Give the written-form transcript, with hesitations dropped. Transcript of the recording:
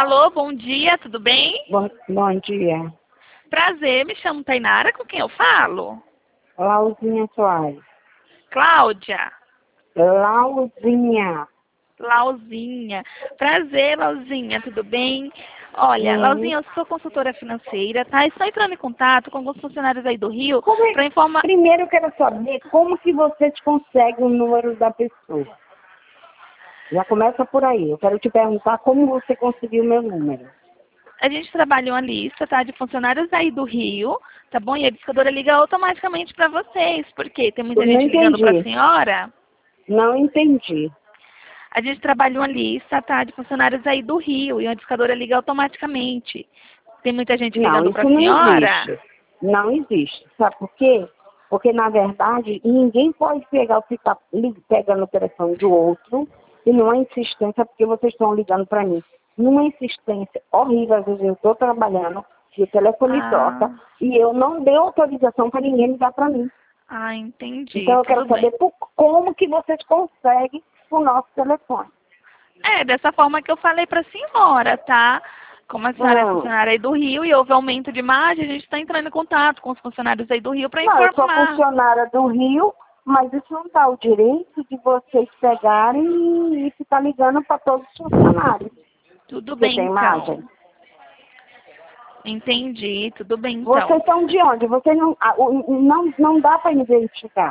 Alô, bom dia, tudo bem? Bom dia. Prazer, me chamo Tainara, com quem eu falo? Lauzinha Soares. Cláudia. Lauzinha. Lauzinha. Prazer, Lauzinha, tudo bem? Olha, Lauzinha, eu sou consultora financeira, tá? Estou entrando em contato com alguns funcionários aí do Rio para informar... Primeiro eu quero saber como que você consegue o número da pessoa. Já começa por aí. Eu quero te perguntar como você conseguiu o meu número. A gente trabalha uma lista, tá? De funcionários aí do Rio, tá bom? E a buscadora liga automaticamente para vocês, porque tem muita Eu não gente ligando para a entendi. senhora. Não entendi. A gente trabalha uma lista, tá? De funcionários aí do Rio e a discadora liga automaticamente. Tem muita gente Não, ligando para isso a não senhora? existe. Não existe. Sabe por quê? Porque, na verdade, ninguém pode ficar pegando o telefone do outro e numa insistência, porque vocês estão ligando para mim. Numa insistência horrível, às vezes eu estou trabalhando e o telefone toca e eu não dei autorização para ninguém ligar para mim. Entendi. Então eu quero Tudo bem. saber como que vocês conseguem o nosso telefone. É, dessa forma que eu falei para a senhora, tá? Como a senhora é funcionária aí do Rio e houve aumento de margem, a gente está entrando em contato com os funcionários aí do Rio para Não, eu sou informar. funcionária do Rio, mas isso não dá o direito de vocês pegarem e ficar ligando para todos os funcionários. Tudo Você bem, tem então. imagem? Entendi, tudo bem, então. Vocês são de onde? Vocês não dá para identificar.